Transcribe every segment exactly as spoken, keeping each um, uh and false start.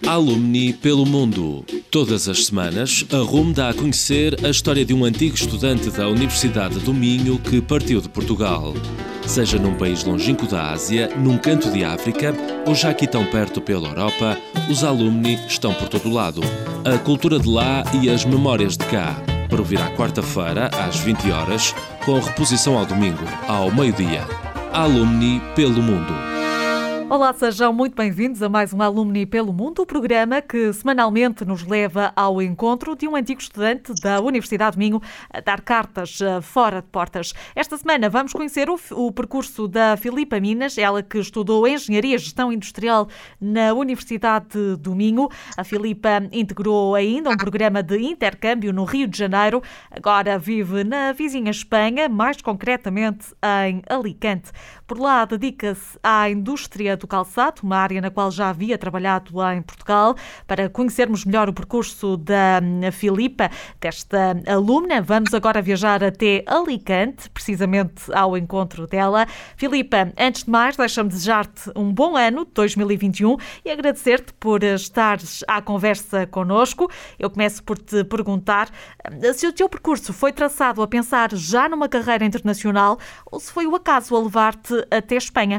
Alumni pelo mundo. Todas as semanas, a R U M dá a conhecer a história de um antigo estudante da Universidade do Minho que partiu de Portugal. Seja num país longínquo da Ásia, num canto de África ou já aqui tão perto pela Europa, os alumni estão por todo lado. A cultura de lá e as memórias de cá. Para ouvir à quarta-feira, às vinte horas, com reposição ao domingo, ao meio-dia. Alumni pelo mundo. Olá, sejam muito bem-vindos a mais um Alumni pelo Mundo, o programa que semanalmente nos leva ao encontro de um antigo estudante da Universidade do Minho a dar cartas fora de portas. Esta semana vamos conhecer o, o percurso da Filipa Minas, ela que estudou Engenharia e Gestão Industrial na Universidade do Minho. A Filipa integrou ainda um programa de intercâmbio no Rio de Janeiro, agora vive na vizinha Espanha, mais concretamente em Alicante. Por lá dedica-se à indústria do calçado, uma área na qual já havia trabalhado em Portugal. Para conhecermos melhor o percurso da Filipa, desta alumna, vamos agora viajar até Alicante, precisamente ao encontro dela. Filipa, antes de mais, deixa-me desejar-te um bom ano de dois mil e vinte e um e agradecer-te por estares à conversa connosco. Eu começo por te perguntar se o teu percurso foi traçado a pensar já numa carreira internacional ou se foi o acaso a levar-te até Espanha.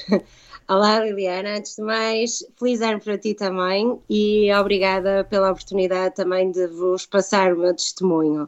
Olá Liliana, antes de mais, feliz ano para ti também e obrigada pela oportunidade também de vos passar o meu testemunho.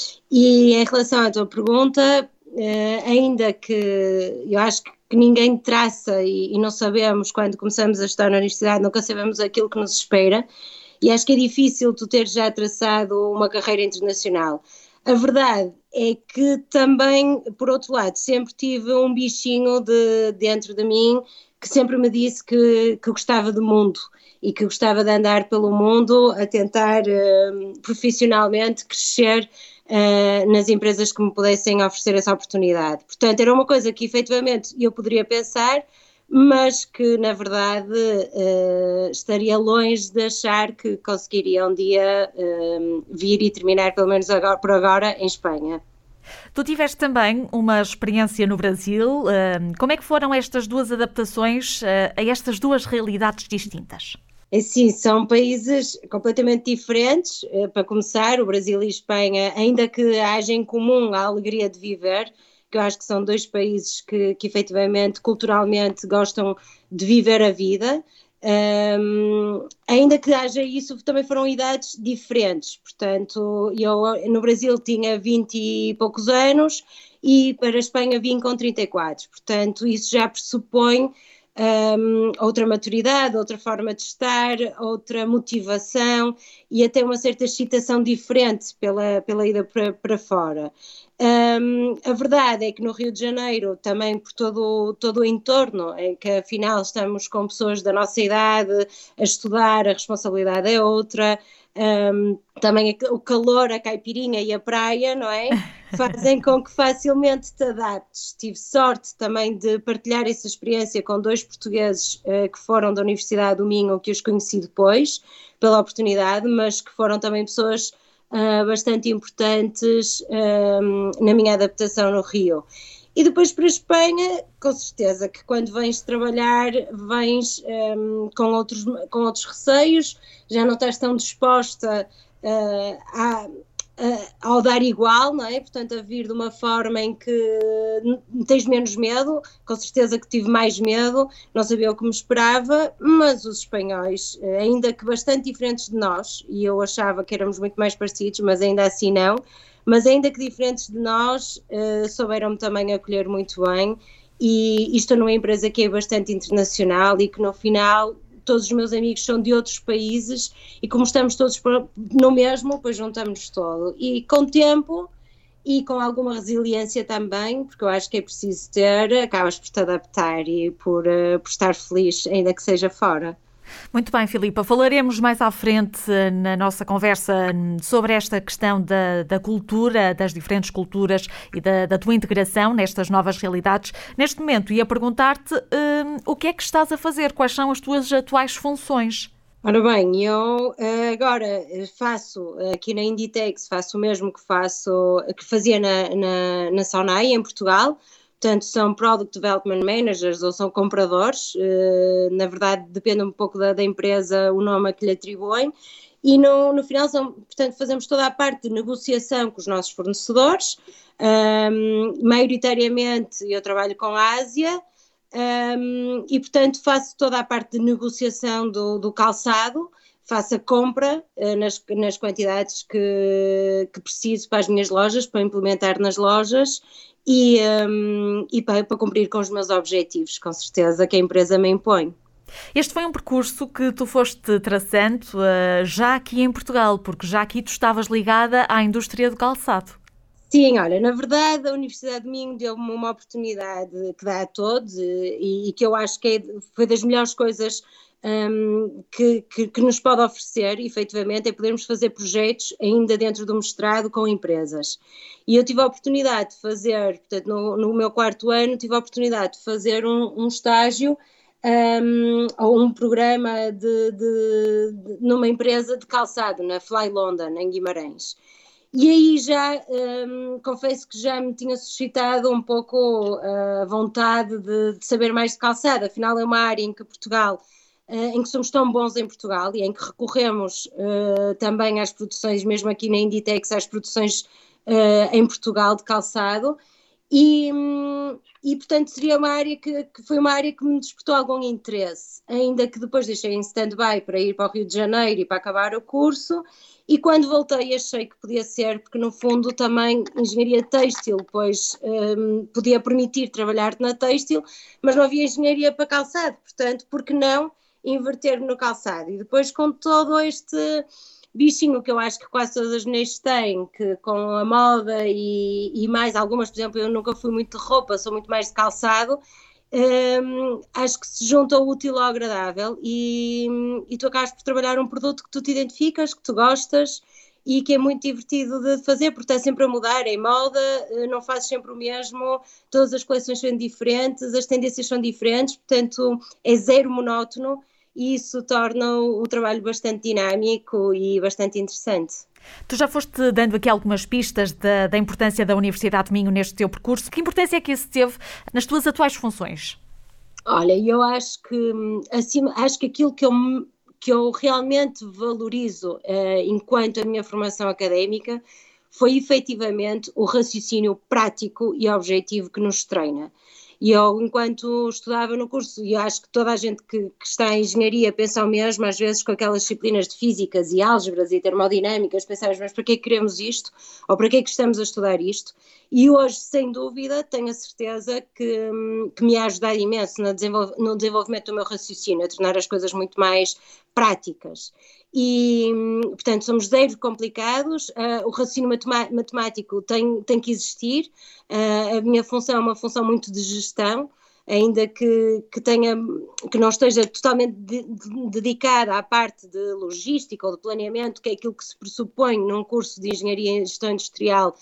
E em relação à tua pergunta, ainda que eu acho que ninguém traça e, e não sabemos quando começamos a estudar na universidade, nunca sabemos aquilo que nos espera e acho que é difícil tu ter já traçado uma carreira internacional. A verdade é que também, por outro lado, sempre tive um bichinho de, dentro de mim que sempre me disse que, que gostava do mundo e que gostava de andar pelo mundo a tentar uh, profissionalmente crescer uh, nas empresas que me pudessem oferecer essa oportunidade. Portanto, era uma coisa que efetivamente eu poderia pensar, mas que na verdade uh, estaria longe de achar que conseguiria um dia uh, vir e terminar, pelo menos agora, por agora, em Espanha. Tu tiveste também uma experiência no Brasil. Como é que foram estas duas adaptações a estas duas realidades distintas? Sim, são países completamente diferentes. Para começar, o Brasil e a Espanha, ainda que haja em comum a alegria de viver, que eu acho que são dois países que, que efetivamente, culturalmente, gostam de viver a vida. Um, ainda que haja isso, também foram idades diferentes. Portanto, eu no Brasil tinha vinte e poucos anos e para a Espanha vim com trinta e quatro. Portanto, isso já pressupõe um, outra maturidade, outra forma de estar, outra motivação e até uma certa excitação diferente pela, pela ida para, para fora. Um, a verdade é que no Rio de Janeiro, também por todo, todo o entorno, em que afinal estamos com pessoas da nossa idade a estudar, a responsabilidade é outra, um, também o calor, a caipirinha e a praia, não é? Fazem com que facilmente te adaptes. Tive sorte também de partilhar essa experiência com dois portugueses uh, que foram da Universidade do Minho, que os conheci depois, pela oportunidade, mas que foram também pessoas Uh, bastante importantes um, na minha adaptação no Rio. E depois para a Espanha, com certeza que quando vens trabalhar, vens um, com, outros, com outros receios, já não estás tão disposta uh, a, a, ao dar igual, não é? Portanto, a vir de uma forma em que tens menos medo, com certeza que tive mais medo, não sabia o que me esperava, mas os espanhóis, ainda que bastante diferentes de nós, e eu achava que éramos muito mais parecidos, mas ainda assim não, mas ainda que diferentes de nós, uh, souberam-me também acolher muito bem, e isto numa empresa que é bastante internacional e que no final todos os meus amigos são de outros países e como estamos todos no mesmo, pois juntamos-nos todo. E com o tempo e com alguma resiliência também, porque eu acho que é preciso ter, acabas por te adaptar e por, uh, por estar feliz, ainda que seja fora. Muito bem, Filipa. Falaremos mais à frente na nossa conversa sobre esta questão da, da cultura, das diferentes culturas e da, da tua integração nestas novas realidades. Neste momento, ia perguntar-te hum, o que é que estás a fazer? Quais são as tuas atuais funções? Ora bem, eu agora faço aqui na Inditex, faço o mesmo que faço, que fazia na, na, na Sonai, em Portugal. portanto são Product Development Managers ou são compradores, uh, na verdade depende um pouco da, da empresa o nome a que lhe atribuem, e no, no final são, portanto fazemos toda a parte de negociação com os nossos fornecedores, um, maioritariamente eu trabalho com a Ásia, um, e portanto faço toda a parte de negociação do, do calçado, faço a compra uh, nas, nas quantidades que, que preciso para as minhas lojas, para implementar nas lojas e, um, e para, para cumprir com os meus objetivos, com certeza, que a empresa me impõe. Este foi um percurso que tu foste traçando uh, já aqui em Portugal, porque já aqui tu estavas ligada à indústria do calçado. Sim, olha, na verdade a Universidade de Minho deu-me uma oportunidade que dá a todos e, e que eu acho que é, foi das melhores coisas um, que, que, que nos pode oferecer, efetivamente, é podermos fazer projetos ainda dentro do mestrado com empresas. E eu tive a oportunidade de fazer, portanto, no, no meu quarto ano, tive a oportunidade de fazer um, um estágio um, ou um programa de, de, de, numa empresa de calçado, na Fly London, em Guimarães. E aí já, um, confesso que já me tinha suscitado um pouco a uh, vontade de, de saber mais de calçado, afinal é uma área em que Portugal, uh, em que somos tão bons em Portugal e em que recorremos uh, também às produções, mesmo aqui na Inditex, às produções uh, em Portugal de calçado, e, um, e portanto seria uma área que, que foi uma área que me despertou algum interesse, ainda que depois deixei em stand-by para ir para o Rio de Janeiro e para acabar o curso. E quando voltei achei que podia ser, porque no fundo também engenharia têxtil, pois um, podia permitir trabalhar na têxtil, mas não havia engenharia para calçado, portanto, por que não inverter-me no calçado? E depois com todo este bichinho que eu acho que quase todas as mulheres têm, que com a moda e, e mais algumas, por exemplo, eu nunca fui muito de roupa, sou muito mais de calçado, Um, acho que se junta o útil ao agradável e, e tu acabas por trabalhar um produto que tu te identificas, que tu gostas e que é muito divertido de fazer porque está sempre a mudar, em moda, não fazes sempre o mesmo, todas as coleções são diferentes, as tendências são diferentes, portanto é zero monótono e isso torna o, o trabalho bastante dinâmico e bastante interessante. Tu já foste dando aqui algumas pistas da, da importância da Universidade de Minho neste teu percurso. Que importância é que isso teve nas tuas atuais funções? Olha, eu acho que, acima, acho que aquilo que eu, que eu realmente valorizo uh, enquanto a minha formação académica foi efetivamente o raciocínio prático e objetivo que nos treina. E eu, enquanto estudava no curso, e acho que toda a gente que, que está em engenharia pensa o mesmo, às vezes com aquelas disciplinas de físicas e álgebras e termodinâmicas, pensamos, mas para que é que queremos isto? Ou para que é que estamos a estudar isto? E hoje, sem dúvida, tenho a certeza que, que me ha ajudado imenso no, desenvolv- no desenvolvimento do meu raciocínio, a tornar as coisas muito mais práticas. E, portanto, somos zero complicados, uh, o raciocínio matema- matemático tem, tem que existir, uh, a minha função é uma função muito de gestão, ainda que, que, tenha, que não esteja totalmente de, de, dedicada à parte de logística ou de planeamento, que é aquilo que se pressupõe num curso de Engenharia e Gestão Industrial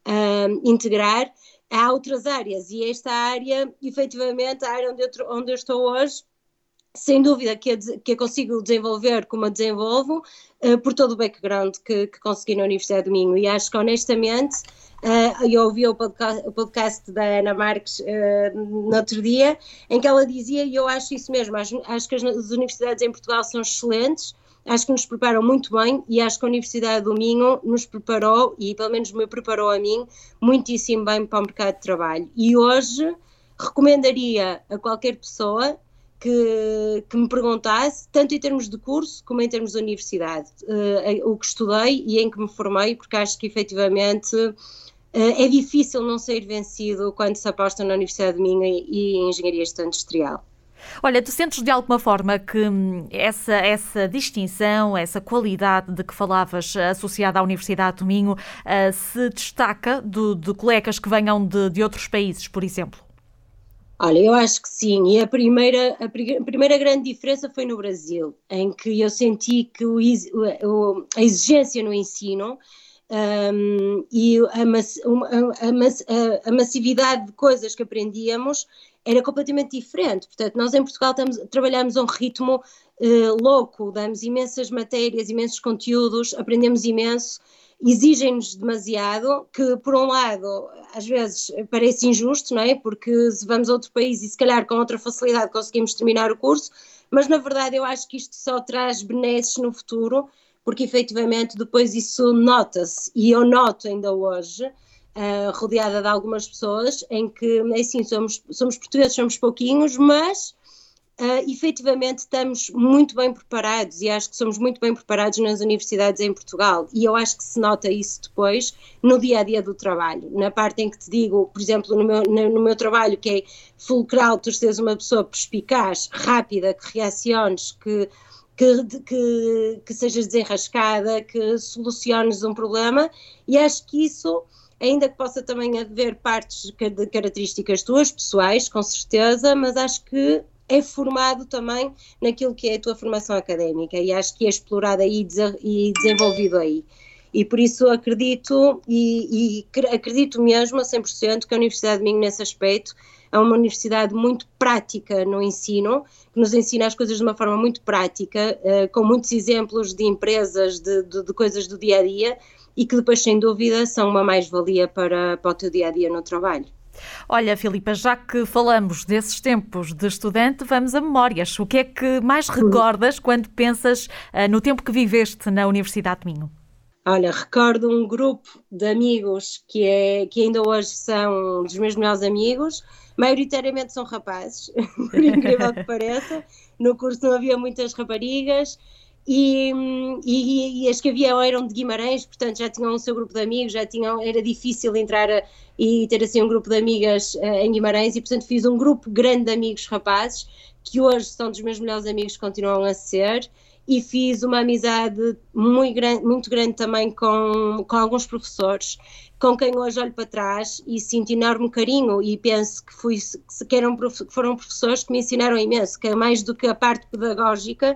uh, integrar. Há outras áreas e esta área, efetivamente, a área onde eu, onde eu estou hoje, sem dúvida que a, que a consigo desenvolver como a desenvolvo, uh, por todo o background que, que consegui na Universidade de Minho, e acho que honestamente, uh, eu ouvi o podcast, o podcast da Ana Marques uh, no outro dia, em que ela dizia, e eu acho isso mesmo, acho, acho que as, as universidades em Portugal são excelentes, acho que nos preparam muito bem, e acho que a Universidade do Minho nos preparou, e pelo menos me preparou a mim, muitíssimo bem para o mercado de trabalho, e hoje recomendaria a qualquer pessoa Que, que me perguntasse, tanto em termos de curso como em termos de universidade, uh, o que estudei e em que me formei, porque acho que efetivamente uh, é difícil não ser vencido quando se aposta na Universidade de Minho e, e em Engenharia e Gestão Industrial. Olha, tu sentes de alguma forma que essa, essa distinção, essa qualidade de que falavas associada à Universidade do Minho uh, se destaca do, de colegas que venham de, de outros países, por exemplo? Olha, eu acho que sim, e a primeira, a primeira grande diferença foi no Brasil, em que eu senti que o, o, a exigência no ensino um, e a, mass, a, a, a massividade de coisas que aprendíamos era completamente diferente. Portanto, nós em Portugal estamos, trabalhamos a um ritmo uh, louco, damos imensas matérias, imensos conteúdos, aprendemos imenso, exigem-nos demasiado, que por um lado às vezes parece injusto, não é? Porque se vamos a outro país e se calhar com outra facilidade conseguimos terminar o curso, mas na verdade eu acho que isto só traz benesses no futuro, porque efetivamente depois isso nota-se, e eu noto ainda hoje, uh, rodeada de algumas pessoas, em que, assim, somos, somos portugueses, somos pouquinhos, mas Uh, efetivamente estamos muito bem preparados, e acho que somos muito bem preparados nas universidades em Portugal, e eu acho que se nota isso depois no dia-a-dia do trabalho, na parte em que te digo, por exemplo, no meu, no, no meu trabalho, que é fulcral tu seres uma pessoa perspicaz, rápida, que reaciones, que, que, que, que sejas desenrascada, que soluciones um problema, e acho que isso, ainda que possa também haver partes de características tuas, pessoais, com certeza, mas acho que é formado também naquilo que é a tua formação académica, e acho que é explorado aí e desenvolvido aí. E por isso acredito, e, e acredito mesmo a cem por cento que a Universidade de Minho, nesse aspecto, é uma universidade muito prática no ensino, que nos ensina as coisas de uma forma muito prática, uh, com muitos exemplos de empresas, de, de, de coisas do dia-a-dia, e que depois, sem dúvida, são uma mais-valia para, para o teu dia-a-dia no trabalho. Olha, Filipa, já que falamos desses tempos de estudante, vamos a memórias. O que é que mais recordas quando pensas uh, no tempo que viveste na Universidade de Minho? Olha, recordo um grupo de amigos que, é, que ainda hoje são dos meus melhores amigos, maioritariamente são rapazes, por incrível que pareça. No curso não havia muitas raparigas, E, e, e as que havia eram de Guimarães, portanto já tinham o seu grupo de amigos, já tinham, era difícil entrar a, e ter assim um grupo de amigas uh, em Guimarães, e portanto fiz um grupo grande de amigos rapazes, que hoje são dos meus melhores amigos, continuam a ser, e fiz uma amizade muito grande, muito grande também com, com alguns professores, com quem hoje olho para trás e sinto enorme carinho, e penso que, fui, que, eram, que foram professores que me ensinaram imenso, que mais do que a parte pedagógica,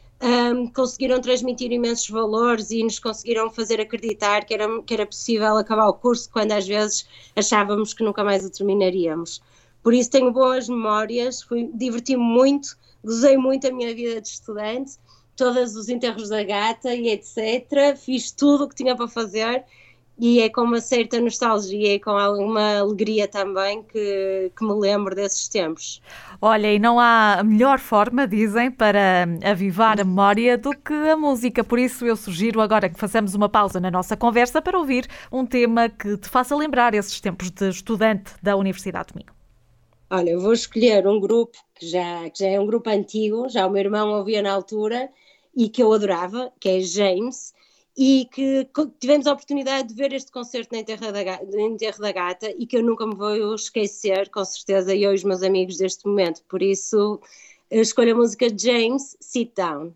Um, conseguiram transmitir imensos valores e nos conseguiram fazer acreditar que era, que era possível acabar o curso, quando às vezes achávamos que nunca mais o terminaríamos. Por isso tenho boas memórias, fui, diverti-me muito, gozei muito a minha vida de estudante, todos os enterros da gata e etcétera. Fiz tudo o que tinha para fazer, e é com uma certa nostalgia e com alguma alegria também que, que me lembro desses tempos. Olha, e não há melhor forma, dizem, para avivar a memória do que a música. Por isso eu sugiro agora que façamos uma pausa na nossa conversa para ouvir um tema que te faça lembrar esses tempos de estudante da Universidade de Minho. Olha, eu vou escolher um grupo que já, que já é um grupo antigo, já o meu irmão ouvia na altura e que eu adorava, que é James, e que tivemos a oportunidade de ver este concerto na Enterro da Gata, no Enterro da Gata, e que eu nunca me vou esquecer, com certeza, eu e os meus amigos deste momento. Por isso, eu escolho a música de James, Sit Down.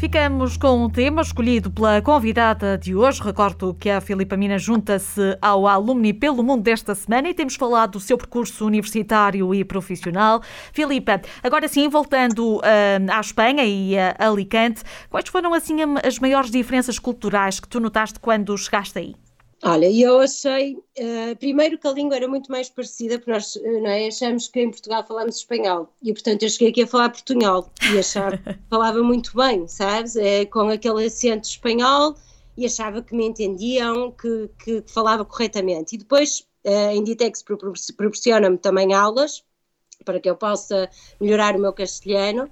Ficamos com um tema escolhido pela convidada de hoje. Recordo que a Filipa Mina junta-se ao Alumni pelo Mundo desta semana e temos falado do seu percurso universitário e profissional. Filipa, agora sim, voltando uh, à Espanha e a Alicante, quais foram assim as maiores diferenças culturais que tu notaste quando chegaste aí? Olha, eu achei, uh, primeiro que a língua era muito mais parecida, porque nós uh, não é, achamos que em Portugal falamos espanhol, e portanto eu cheguei aqui a falar portunhol, e achava que falava muito bem, sabes, é, com aquele acento espanhol, e achava que me entendiam, que, que falava corretamente. E depois uh, a Inditex proporciona-me também aulas, para que eu possa melhorar o meu castelhano,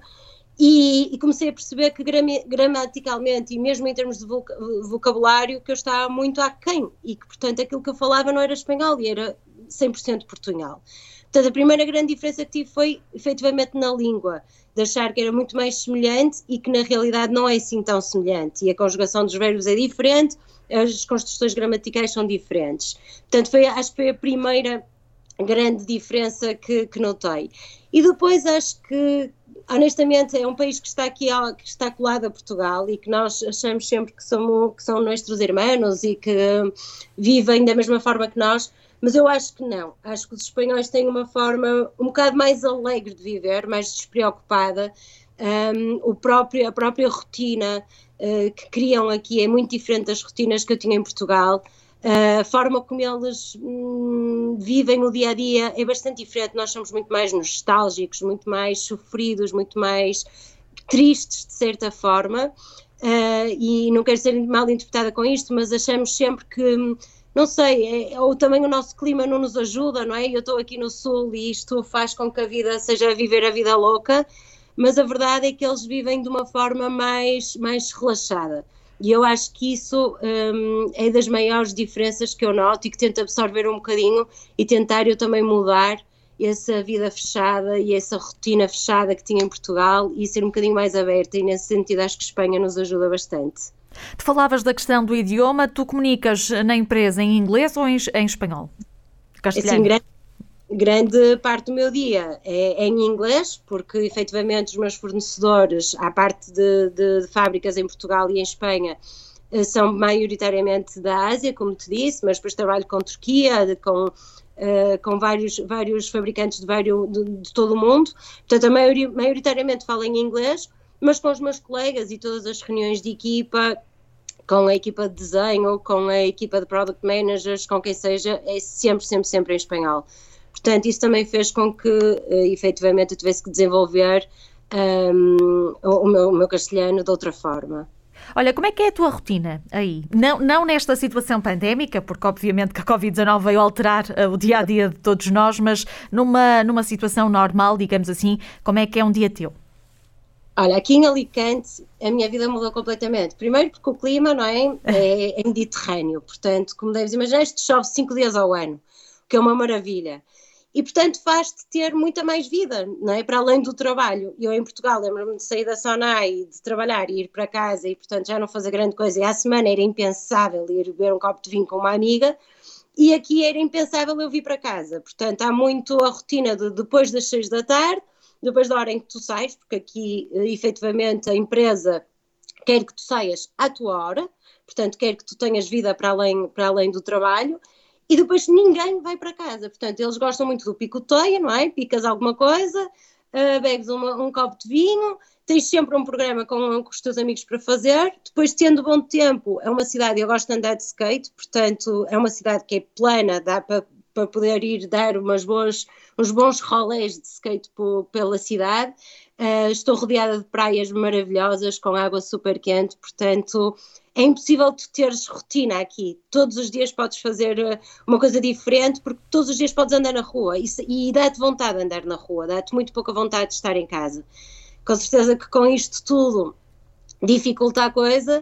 E, e comecei a perceber que gram- gramaticalmente e mesmo em termos de voc- vocabulário que eu estava muito aquém e que portanto aquilo que eu falava não era espanhol e era cem por cento portunhol. Portanto a primeira grande diferença que tive foi efetivamente na língua, de achar que era muito mais semelhante e que na realidade não é assim tão semelhante e a conjugação dos verbos é diferente, as construções gramaticais são diferentes. Portanto foi, acho que foi a primeira grande diferença que, que notei. E depois acho que honestamente é um país que está aqui, que está colado a Portugal e que nós achamos sempre que, somos, que são nossos irmãos e que vivem da mesma forma que nós, mas eu acho que não. Acho que os espanhóis têm uma forma um bocado mais alegre de viver, mais despreocupada. Um, o próprio, a própria rotina uh, que criam aqui é muito diferente das rotinas que eu tinha em Portugal. Uh, a forma como eles hum, vivem no dia a dia é bastante diferente. Nós somos muito mais nostálgicos, muito mais sofridos, muito mais tristes de certa forma, uh, e não quero ser mal interpretada com isto, mas achamos sempre que, não sei, é, ou também o nosso clima não nos ajuda, não é? Eu estou aqui no sul e isto faz com que a vida seja viver a vida louca, mas a verdade é que eles vivem de uma forma mais, mais relaxada. E eu acho que isso um, é das maiores diferenças que eu noto e que tento absorver um bocadinho e tentar eu também mudar essa vida fechada e essa rotina fechada que tinha em Portugal e ser um bocadinho mais aberta, e nesse sentido acho que Espanha nos ajuda bastante. Tu falavas da questão do idioma, tu comunicas na empresa em inglês ou em, em espanhol? Castelhano? Assim, grande, grande parte do meu dia é, é em inglês, porque efetivamente os meus fornecedores, à parte de, de, de fábricas em Portugal e em Espanha, são maioritariamente da Ásia, como te disse, mas depois trabalho com Turquia, com, uh, com vários, vários fabricantes de, vários, de, de todo o mundo. Portanto, a maioria, maioritariamente falo em inglês, mas com os meus colegas e todas as reuniões de equipa, com a equipa de desenho, com a equipa de product managers, com quem seja, é sempre, sempre, sempre em espanhol. Portanto, isso também fez com que, uh, efetivamente, eu tivesse que desenvolver um, o, meu, o meu castelhano de outra forma. Olha, como é que é a tua rotina aí? Não, não nesta situação pandémica, porque obviamente que a covid dezanove veio alterar uh, o dia-a-dia de todos nós, mas numa, numa situação normal, digamos assim, como é que é um dia teu? Olha, aqui em Alicante a minha vida mudou completamente. Primeiro porque o clima, não é, é, é mediterrâneo, portanto, como deves imaginar, isto chove cinco dias ao ano, o que é uma maravilha. E, portanto, faz-te ter muita mais vida, não é? Para além do trabalho. Eu, em Portugal, lembro-me de sair da Sonai e de trabalhar e ir para casa e, portanto, já não fazer grande coisa. E à semana era impensável ir beber um copo de vinho com uma amiga e aqui era impensável eu vir para casa. Portanto, há muito a rotina de depois das seis da tarde, depois da hora em que tu sais, porque aqui, efetivamente, a empresa quer que tu saias à tua hora, portanto, quer que tu tenhas vida para além, para além do trabalho. E depois ninguém vai para casa, portanto, eles gostam muito do picoteio, não é? Picas alguma coisa, uh, bebes uma, um copo de vinho, tens sempre um programa com, com os teus amigos para fazer, depois tendo bom tempo, é uma cidade, eu gosto de andar de skate, portanto, é uma cidade que é plana, dá para, para poder ir dar umas boas, uns bons rolés de skate por, pela cidade, uh, estou rodeada de praias maravilhosas, com água super quente, portanto... É impossível tu teres rotina aqui. Todos os dias podes fazer uma coisa diferente, porque todos os dias podes andar na rua e, e dá-te vontade de andar na rua, dá-te muito pouca vontade de estar em casa. Com certeza que com isto tudo dificulta a coisa,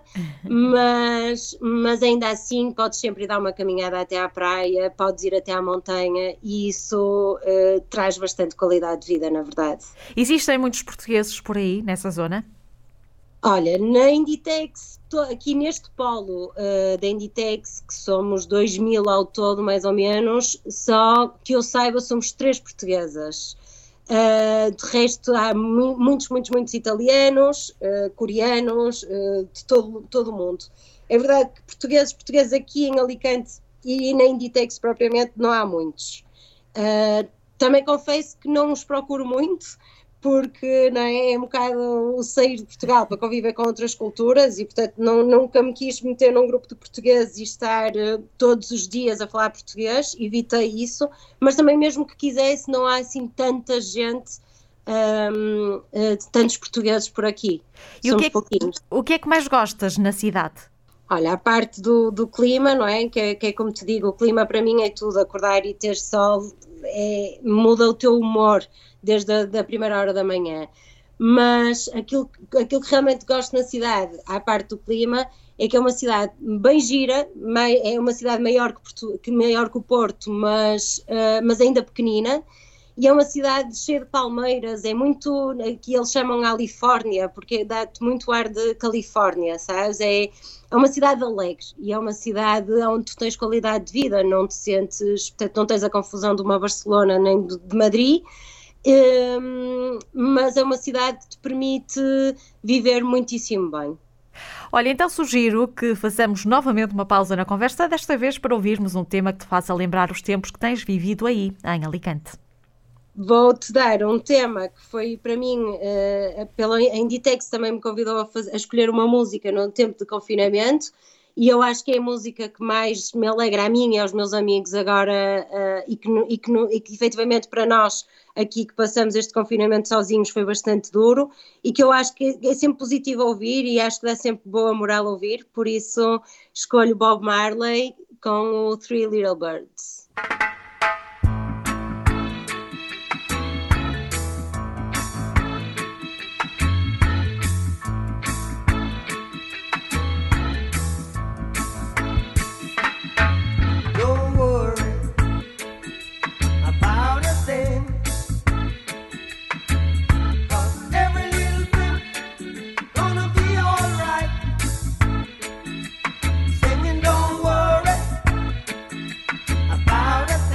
mas, mas ainda assim podes sempre ir dar uma caminhada até à praia, podes ir até à montanha e isso uh, traz bastante qualidade de vida, na verdade. Existem muitos portugueses por aí, nessa zona? Olha, na Inditex, aqui neste polo uh, da Inditex, que somos dois mil ao todo, mais ou menos, só que eu saiba somos três portuguesas. Uh, de resto há mu- muitos, muitos, muitos italianos, uh, coreanos, uh, de todo, todo o mundo. É verdade que portugueses, portugueses aqui em Alicante e na Inditex propriamente não há muitos. Uh, também confesso que não os procuro muito, porque não é, é um bocado o sair de Portugal para conviver com outras culturas e, portanto, não, nunca me quis meter num grupo de portugueses e estar uh, todos os dias a falar português, evitei isso, mas também mesmo que quisesse não há assim tanta gente, um, uh, tantos portugueses por aqui, e somos o que, é, pouquinhos. O que é que mais gostas na cidade? Olha, a parte do, do clima, não é? Que, é? que é como te digo, o clima para mim é tudo, acordar e ter sol é, muda o teu humor desde a da primeira hora da manhã, mas aquilo, aquilo que realmente gosto na cidade, à parte do clima, é que é uma cidade bem gira, é uma cidade maior que, Porto, que, maior que o Porto, mas, uh, mas ainda pequenina, e é uma cidade cheia de palmeiras, é muito, que eles chamam a Califórnia, porque dá-te muito ar de Califórnia, sabes? É, é uma cidade alegre e é uma cidade onde tu tens qualidade de vida, não te sentes, portanto não tens a confusão de uma Barcelona nem de, de Madrid, um, mas é uma cidade que te permite viver muitíssimo bem. Olha, então sugiro que façamos novamente uma pausa na conversa, desta vez para ouvirmos um tema que te faça lembrar os tempos que tens vivido aí, em Alicante. Vou-te dar um tema que foi para mim, uh, pela Inditex também me convidou a, fazer, a escolher uma música no tempo de confinamento, e eu acho que é a música que mais me alegra a mim e aos meus amigos agora, uh, e, que, e, que, e que efetivamente para nós aqui que passamos este confinamento sozinhos foi bastante duro, e que eu acho que é sempre positivo ouvir e acho que dá sempre boa moral ouvir, por isso escolho Bob Marley com o Three Little Birds. About a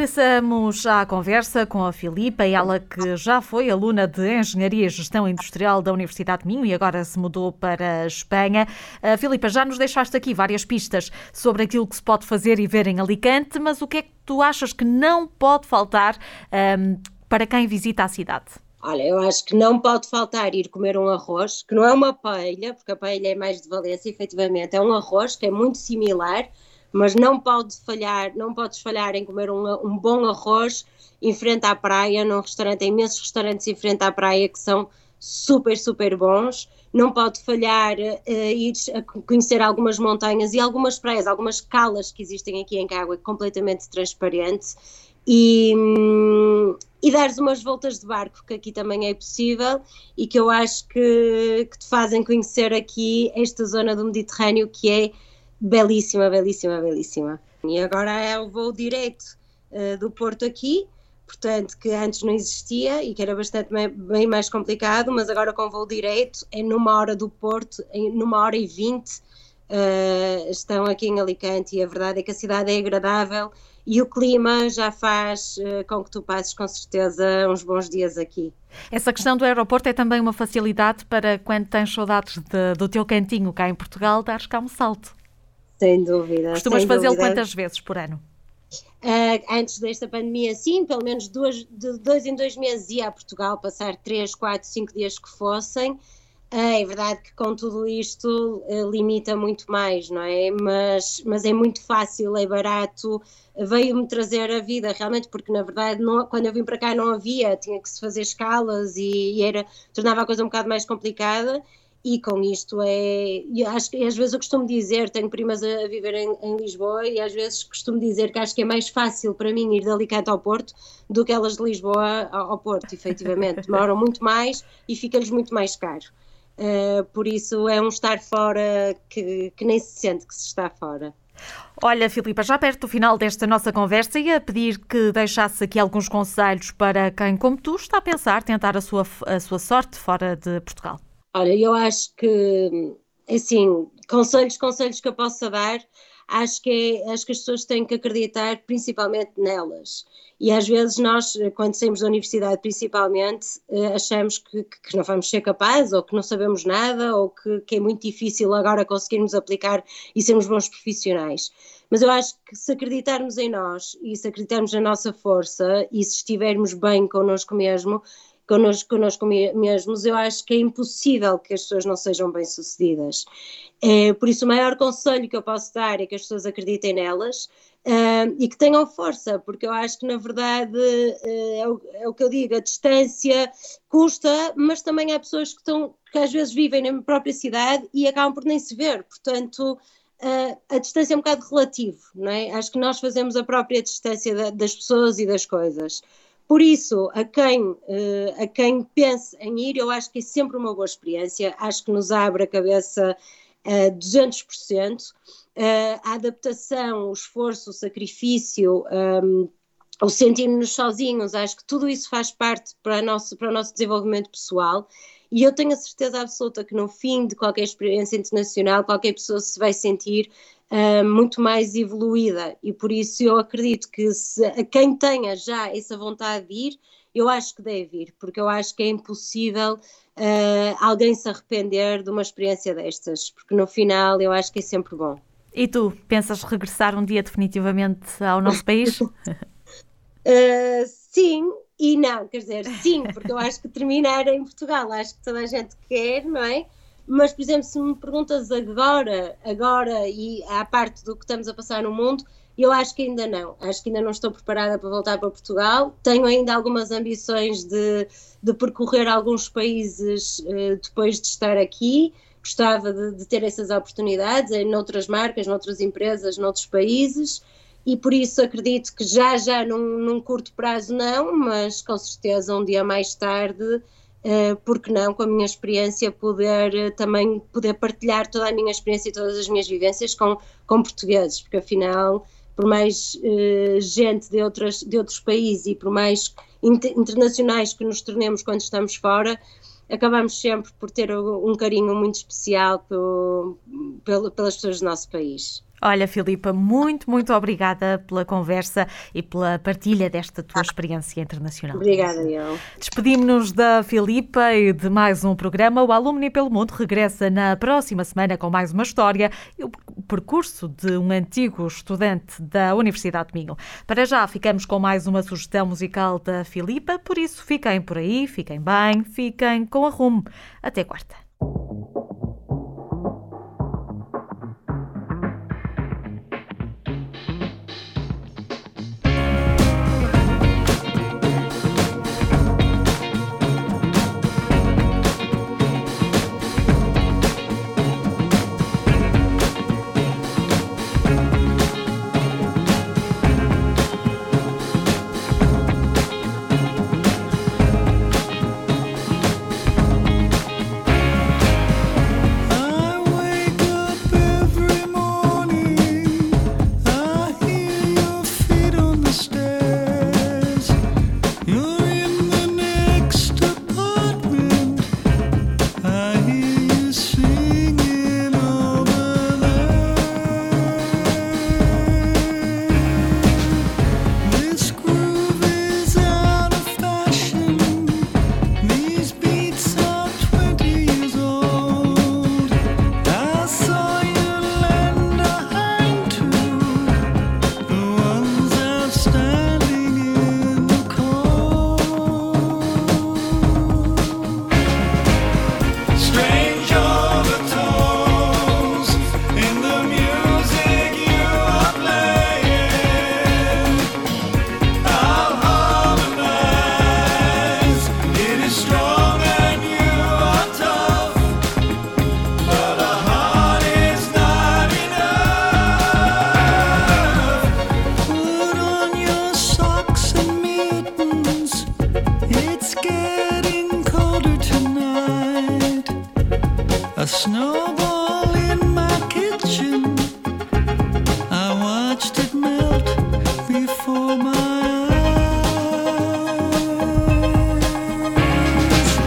Regressamos à conversa com a Filipa, ela que já foi aluna de Engenharia e Gestão Industrial da Universidade de Minho e agora se mudou para a Espanha. Uh, Filipa, já nos deixaste aqui várias pistas sobre aquilo que se pode fazer e ver em Alicante, mas o que é que tu achas que não pode faltar um, para quem visita a cidade? Olha, eu acho que não pode faltar ir comer um arroz, que não é uma paella, porque a paella é mais de Valência, efetivamente, é um arroz que é muito similar, mas não pode falhar, não podes falhar em comer um, um bom arroz em frente à praia, num restaurante, tem imensos restaurantes em frente à praia que são super, super bons. Não pode falhar uh, ir a conhecer algumas montanhas e algumas praias, algumas calas que existem aqui em Cáguas, completamente transparente, e, hum, e dares umas voltas de barco, que aqui também é possível, e que eu acho que, que te fazem conhecer aqui esta zona do Mediterrâneo, que é belíssima, belíssima, belíssima. E agora é o voo direto uh, do Porto aqui, portanto, que antes não existia e que era bastante bem, bem mais complicado, mas agora com voo direto é numa hora do Porto, em, numa hora e vinte, uh, estão aqui em Alicante, e a verdade é que a cidade é agradável e o clima já faz uh, com que tu passes com certeza uns bons dias aqui. Essa questão do aeroporto é também uma facilidade para quando tens saudades de, do teu cantinho cá em Portugal, dares cá um salto. Sem dúvida. Costumas sem fazê-lo dúvida. Quantas vezes por ano? Uh, antes desta pandemia, sim, pelo menos duas, de dois em dois meses ia a Portugal passar três, quatro, cinco dias que fossem. Uh, é verdade que com tudo isto uh, limita muito mais, não é? Mas, mas é muito fácil, é barato, veio-me trazer a vida realmente, porque na verdade não, quando eu vim para cá não havia, tinha que se fazer escalas e, e era, tornava a coisa um bocado mais complicada. E com isto é, acho que às vezes eu costumo dizer, tenho primas a viver em, em Lisboa e às vezes costumo dizer que acho que é mais fácil para mim ir de Alicante ao Porto do que elas de Lisboa ao, ao Porto, efetivamente. Demoram muito mais e fica-lhes muito mais caro. Uh, por isso é um estar fora que, que nem se sente que se está fora. Olha, Filipa, já perto do final desta nossa conversa, ia pedir que deixasse aqui alguns conselhos para quem, como tu, está a pensar tentar a sua, a sua sorte fora de Portugal. Olha, eu acho que, assim, conselhos, conselhos que eu possa dar, acho que, é, acho que as pessoas têm que acreditar principalmente nelas. E às vezes nós, quando saímos da universidade principalmente, achamos que, que não vamos ser capazes, ou que não sabemos nada, ou que, que é muito difícil agora conseguirmos aplicar e sermos bons profissionais. Mas eu acho que se acreditarmos em nós, e se acreditarmos na nossa força, e se estivermos bem connosco mesmo, Connosco, connosco mesmos, eu acho que é impossível que as pessoas não sejam bem-sucedidas. É, por isso o maior conselho que eu posso dar é que as pessoas acreditem nelas uh, e que tenham força, porque eu acho que na verdade uh, é, o, é o que eu digo, a distância custa, mas também há pessoas que, estão, que às vezes vivem na própria cidade e acabam por nem se ver, portanto uh, a distância é um bocado relativo, não é? Acho que nós fazemos a própria distância da, das pessoas e das coisas. Por isso, a quem, a quem pense em ir, eu acho que é sempre uma boa experiência, acho que nos abre a cabeça a duzentos por cento, a adaptação, o esforço, o sacrifício, um, o sentirmos-nos sozinhos, acho que tudo isso faz parte para, nosso, para o nosso desenvolvimento pessoal. E eu tenho a certeza absoluta que no fim de qualquer experiência internacional, qualquer pessoa se vai sentir uh, muito mais evoluída, e por isso eu acredito que se, a quem tenha já essa vontade de ir, eu acho que deve ir, porque eu acho que é impossível uh, alguém se arrepender de uma experiência destas, porque no final eu acho que é sempre bom. E tu, pensas regressar um dia definitivamente ao nosso país? uh, sim. E não, quer dizer, sim, porque eu acho que terminar em Portugal, acho que toda a gente quer, não é? Mas, por exemplo, se me perguntas agora, agora e à parte do que estamos a passar no mundo, eu acho que ainda não. Acho que ainda não estou preparada para voltar para Portugal. Tenho ainda algumas ambições de, de percorrer alguns países uh, depois de estar aqui. Gostava de, de ter essas oportunidades em outras marcas, noutras empresas, noutros países. E por isso acredito que já, já num, num curto prazo não, mas com certeza um dia mais tarde, uh, porque não, com a minha experiência, poder uh, também poder partilhar toda a minha experiência e todas as minhas vivências com, com portugueses, porque afinal, por mais uh, gente de, outras, de outros países e por mais inter, internacionais que nos tornemos quando estamos fora, acabamos sempre por ter um carinho muito especial pelo, pelo, pelas pessoas do nosso país. Olha, Filipa, muito, muito obrigada pela conversa e pela partilha desta tua experiência internacional. Obrigada, eu. Despedimos-nos da Filipa e de mais um programa. O Alumni pelo Mundo regressa na próxima semana com mais uma história e o percurso de um antigo estudante da Universidade de Minho. Para já, ficamos com mais uma sugestão musical da Filipa, por isso fiquem por aí, fiquem bem, fiquem com a Rumo. Até quarta. Snowball in my kitchen, I watched it melt before my eyes.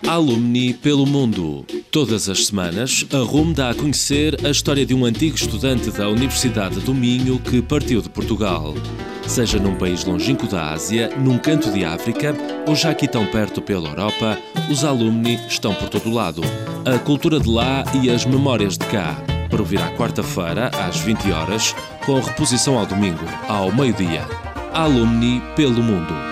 Alumni pelo mundo. Todas as semanas, a R U M dá a conhecer a história de um antigo estudante da Universidade do Minho que partiu de Portugal. Seja num país longínquo da Ásia, num canto de África ou já aqui tão perto pela Europa, os alumni estão por todo lado. A cultura de lá e as memórias de cá. Para ouvir à quarta-feira, às vinte horas, com reposição ao domingo, ao meio-dia. Alumni pelo mundo.